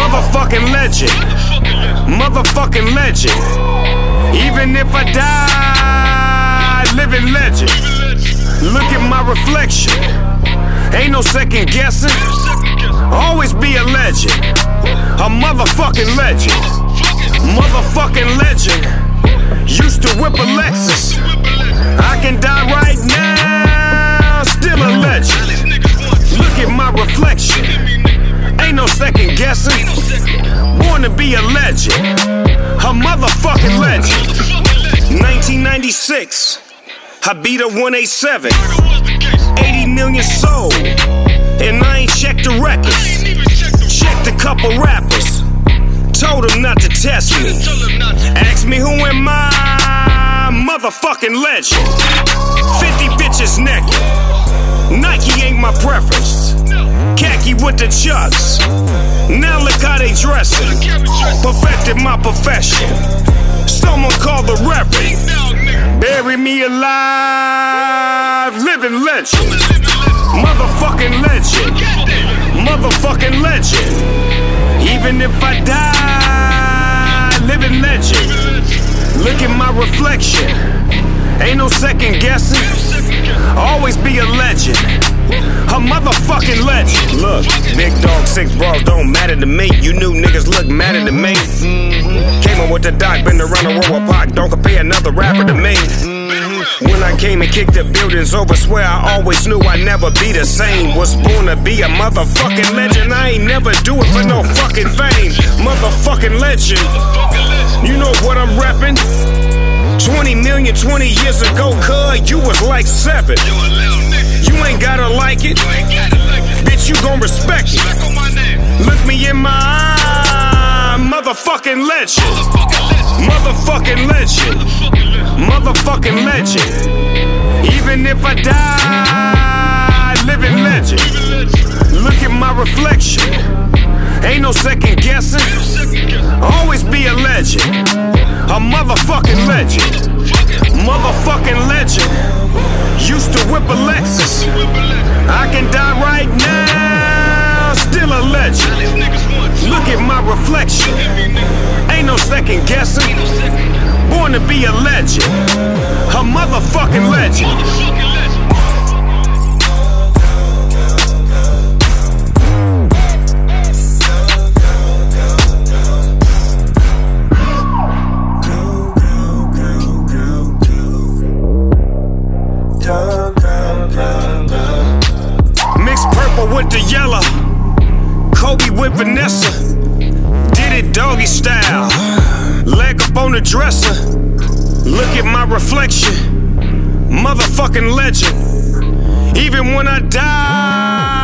Motherfucking legend. Motherfucking legend. Even if I die, living legend. Look at my reflection. Ain't no second guessing. Always be a legend. A motherfucking legend. Motherfucking legend. Used to whip a Lexus. I can die right now, still a legend. Look at my reflection. Ain't no second guessing. Born to be a legend. A motherfucking legend. 1996. I beat a 187. 80 million sold. And I ain't checked the records. Checked a couple rappers. Told them not to test me. Ask me who am I? Motherfucking legend. 50 bitches naked. Nike ain't my preference. Khaki with the chucks. Now look how they dressing. Perfected my profession. Someone call the reverend. Bury me alive. Living legend. Motherfucking legend. Motherfucking legend. Even if I die, living legend. Look at my reflection. Ain't no second guessing. Always be a legend. A motherfucking legend. Look, big dog, 6 bras don't matter to me. You new niggas look madder than me. Came on with the doc, been around the world with Pac. Don't compare another rapper to me. When I came and kicked the buildings over, swear I always knew I'd never be the same. Was born to be a motherfucking legend. I ain't never do it for no fucking fame. Motherfucking legend. You know what I'm reppin'? 20 million 20 years ago, cuz you was like 7. You ain't gotta like it. Bitch, you gon' respect it. Look me in my eye. Motherfucking legend. Motherfucking legend. Motherfucking legend. Even if I die, living legend. Look at my reflection. Ain't no second guessing. Always be a legend. A motherfucking legend. Motherfucking legend. Used to whip a Lexus. I can die right now, still a legend. Look at my reflection. Ain't no second guessing. Born to be a legend. A motherfucking legend. Mixed purple with the yellow. Kobe with Vanessa. Did it doggy style. Leg up on the dresser. Look at my reflection. Motherfucking legend. Even when I die,